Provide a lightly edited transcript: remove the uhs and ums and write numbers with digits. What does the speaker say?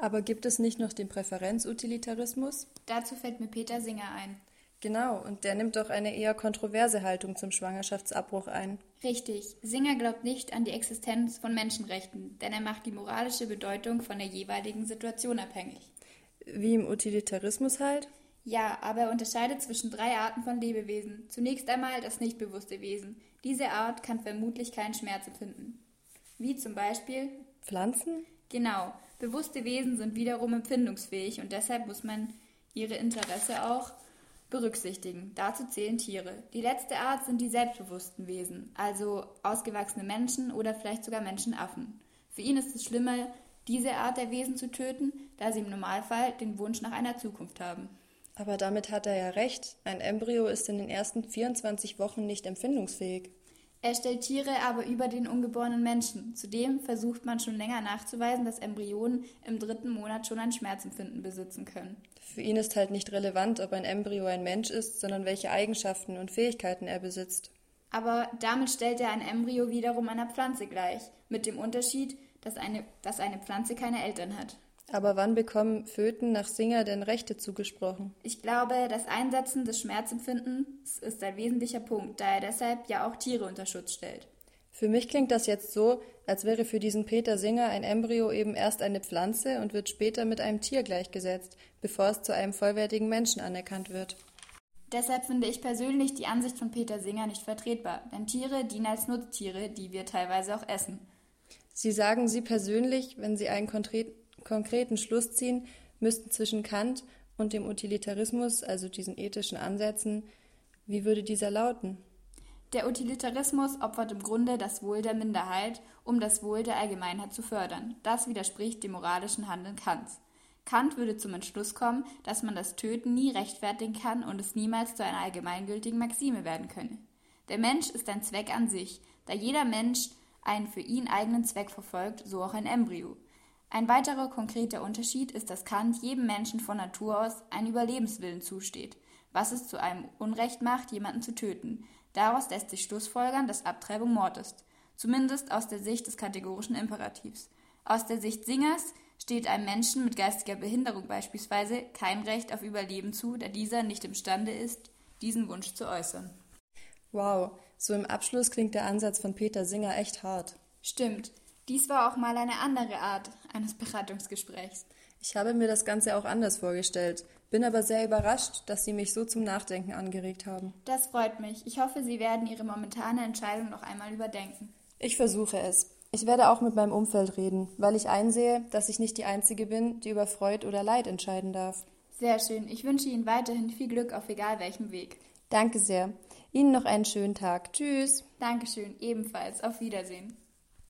Aber gibt es nicht noch den Präferenzutilitarismus? Dazu fällt mir Peter Singer ein. Genau, und der nimmt doch eine eher kontroverse Haltung zum Schwangerschaftsabbruch ein. Richtig, Singer glaubt nicht an die Existenz von Menschenrechten, denn er macht die moralische Bedeutung von der jeweiligen Situation abhängig. Wie im Utilitarismus halt? Ja, aber er unterscheidet zwischen 3 Arten von Lebewesen. Zunächst einmal das nicht bewusste Wesen. Diese Art kann vermutlich keinen Schmerz empfinden. Wie zum Beispiel Pflanzen? Genau, bewusste Wesen sind wiederum empfindungsfähig und deshalb muss man ihre Interesse auch berücksichtigen. Dazu zählen Tiere. Die letzte Art sind die selbstbewussten Wesen, also ausgewachsene Menschen oder vielleicht sogar Menschenaffen. Für ihn ist es schlimmer, diese Art der Wesen zu töten, da sie im Normalfall den Wunsch nach einer Zukunft haben. Aber damit hat er ja recht. Ein Embryo ist in den ersten 24 Wochen nicht empfindungsfähig. Er stellt Tiere aber über den ungeborenen Menschen. Zudem versucht man schon länger nachzuweisen, dass Embryonen im 3. Monat schon ein Schmerzempfinden besitzen können. Für ihn ist halt nicht relevant, ob ein Embryo ein Mensch ist, sondern welche Eigenschaften und Fähigkeiten er besitzt. Aber damit stellt er ein Embryo wiederum einer Pflanze gleich, mit dem Unterschied, dass eine Pflanze keine Eltern hat. Aber wann bekommen Föten nach Singer denn Rechte zugesprochen? Ich glaube, das Einsetzen des Schmerzempfindens ist ein wesentlicher Punkt, da er deshalb ja auch Tiere unter Schutz stellt. Für mich klingt das jetzt so, als wäre für diesen Peter Singer ein Embryo eben erst eine Pflanze und wird später mit einem Tier gleichgesetzt, bevor es zu einem vollwertigen Menschen anerkannt wird. Deshalb finde ich persönlich die Ansicht von Peter Singer nicht vertretbar, denn Tiere dienen als Nutztiere, die wir teilweise auch essen. Sie sagen, Sie persönlich, wenn Sie einen konkreten Schluss ziehen, müssten zwischen Kant und dem Utilitarismus, also diesen ethischen Ansätzen, wie würde dieser lauten? Der Utilitarismus opfert im Grunde das Wohl der Minderheit, um das Wohl der Allgemeinheit zu fördern. Das widerspricht dem moralischen Handeln Kants. Kant würde zum Entschluss kommen, dass man das Töten nie rechtfertigen kann und es niemals zu einer allgemeingültigen Maxime werden könne. Der Mensch ist ein Zweck an sich, da jeder Mensch einen für ihn eigenen Zweck verfolgt, so auch ein Embryo. Ein weiterer konkreter Unterschied ist, dass Kant jedem Menschen von Natur aus ein Überlebenswillen zusteht, was es zu einem Unrecht macht, jemanden zu töten. Daraus lässt sich schlussfolgern, dass Abtreibung Mord ist, zumindest aus der Sicht des kategorischen Imperativs. Aus der Sicht Singers steht einem Menschen mit geistiger Behinderung beispielsweise kein Recht auf Überleben zu, da dieser nicht imstande ist, diesen Wunsch zu äußern. Wow, so im Abschluss klingt der Ansatz von Peter Singer echt hart. Stimmt. Dies war auch mal eine andere Art eines Beratungsgesprächs. Ich habe mir das Ganze auch anders vorgestellt, bin aber sehr überrascht, dass Sie mich so zum Nachdenken angeregt haben. Das freut mich. Ich hoffe, Sie werden Ihre momentane Entscheidung noch einmal überdenken. Ich versuche es. Ich werde auch mit meinem Umfeld reden, weil ich einsehe, dass ich nicht die Einzige bin, die über Freud oder Leid entscheiden darf. Sehr schön. Ich wünsche Ihnen weiterhin viel Glück auf egal welchem Weg. Danke sehr. Ihnen noch einen schönen Tag. Tschüss. Dankeschön. Ebenfalls. Auf Wiedersehen.